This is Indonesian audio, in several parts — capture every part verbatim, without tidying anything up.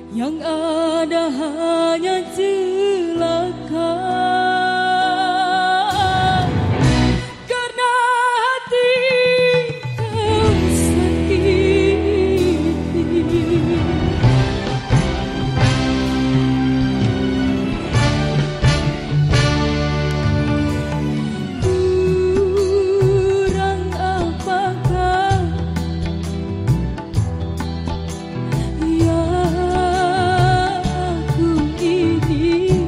yang ada hanya celaka. Karena hati kau sakiti, kurang apakah yang aku ini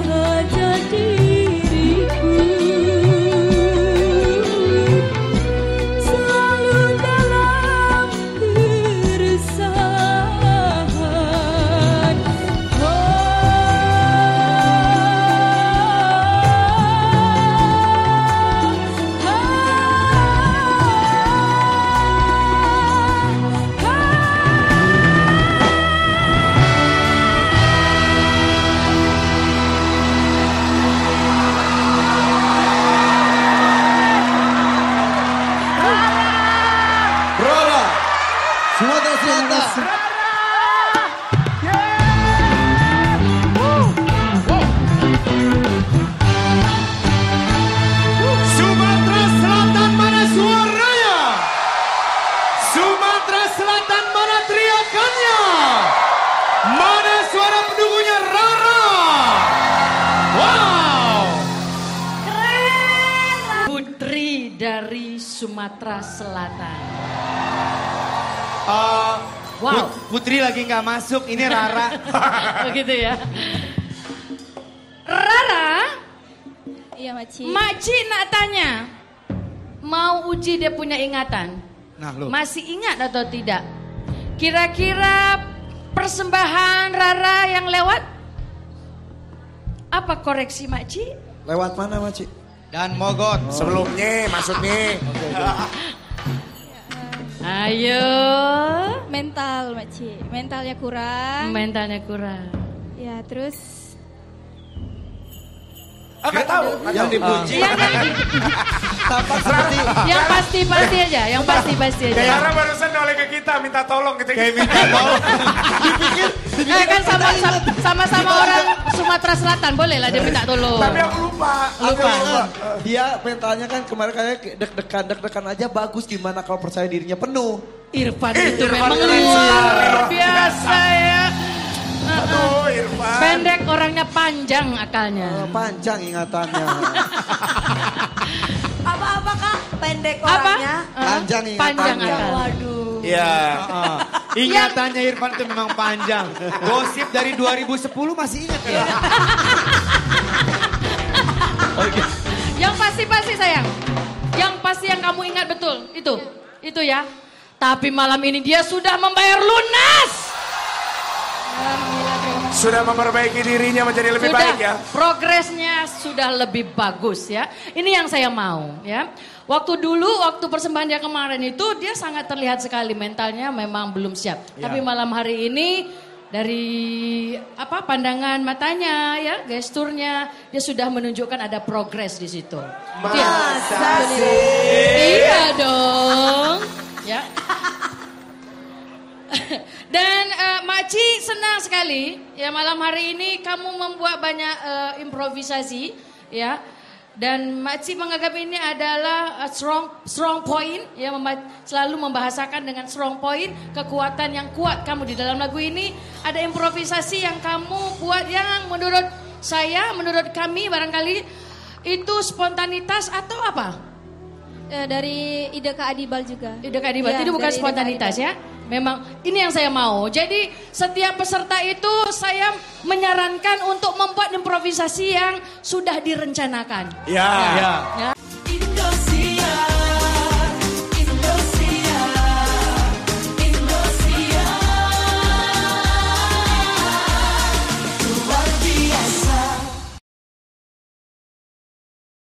saja diriku selalu dalam keresahan. Rara, Sumatera Selatan. Sumatera Selatan mana suaranya? Sumatera Selatan mana teriakannya? Mana suara pendukungnya Rara? Wow! Putri dari Sumatera Selatan. Uh, Wow. Put- Putri lagi nggak masuk, ini Rara. Begitu ya. Rara, Iya, Maci. Makcik nak tanya. Mau uji dia punya ingatan. Nah lu. Masih ingat atau tidak? Kira-kira persembahan Rara yang lewat? Apa koreksi Makcik? Lewat mana, Maci? Dan Mogot. Sebelumnya maksudnya. Ayo. Mental, Maci. Mentalnya kurang. Mentalnya kurang. Ya, terus Enggak tahu. Yang dipuji. Yang, yang, Tampak seperti yang pasti-pasti aja, yang pasti-pasti aja. Rara barusan noleh ke kita minta tolong gitu. Kayak minta tolong. Eh kan sama sama-sama orang Sumatera Selatan, boleh lah dia minta tolong. Tapi aku lupa. Lupa. Aku lupa. Dia mentalnya kan kemarin kayak deg-degan, deg-degan aja bagus. Gimana kalau percaya dirinya penuh? Irfan Eh, itu Irfan memang itu luar luar biasa ya. Aduh, Irfan. Pendek orangnya panjang akalnya. Eh, panjang ingatannya. Apa-apa kak? Pendek Apa? orangnya. Eh, Panjang Panjang ingatannya. akal. Waduh. Iya. Ingatannya Irfan itu memang panjang. Gosip dari dua ribu sepuluh masih ingat ya? Yang pasti-pasti sayang. Yang pasti yang kamu ingat betul itu. Itu ya. Tapi malam ini dia sudah membayar lunas. Sudah memperbaiki dirinya menjadi lebih Sudah, baik ya. progresnya sudah lebih bagus ya. Ini yang saya mau ya. Waktu dulu, waktu persembahan dia kemarin itu dia sangat terlihat sekali mentalnya memang belum siap. Ya. Tapi malam hari ini dari apa pandangan matanya ya, gesturnya dia sudah menunjukkan ada progres di situ. Itu ya. Masa sih? Iya dong. Ya. Dan uh, Makci senang sekali ya malam hari ini kamu membuat banyak uh, improvisasi ya. Dan Makci menganggap ini adalah uh, strong strong point ya, memba- selalu membahasakan dengan strong point, kekuatan yang kuat kamu di dalam lagu ini. Ada improvisasi yang kamu buat yang menurut saya, menurut kami barangkali itu spontanitas atau apa? eh, dari ide Kak Adibal juga. Ide Kak Adibal, Iya, itu bukan dari ide Kak spontanitas Adibal. ya. Memang ini yang saya mau. Jadi setiap peserta itu saya menyarankan untuk membuat improvisasi yang sudah direncanakan. Ya. Ya. Ya.